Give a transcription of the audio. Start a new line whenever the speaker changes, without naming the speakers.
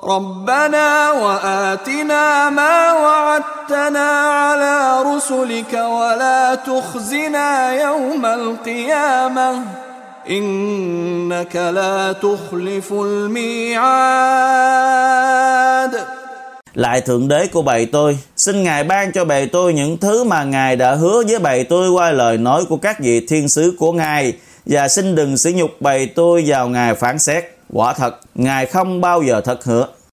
ربنا وآتنا ما وعدتنا على رسلك ولا تخزنا يوم القيامة إنك لا تخلف الميعاد.
Lại Thượng Đế của bầy tôi, xin Ngài ban cho bầy tôi những thứ mà Ngài đã hứa với bầy tôi qua lời nói của các vị thiên sứ của Ngài, và xin đừng sỉ nhục bầy tôi vào ngày phán xét. Quả thật, Ngài không bao giờ thất hứa.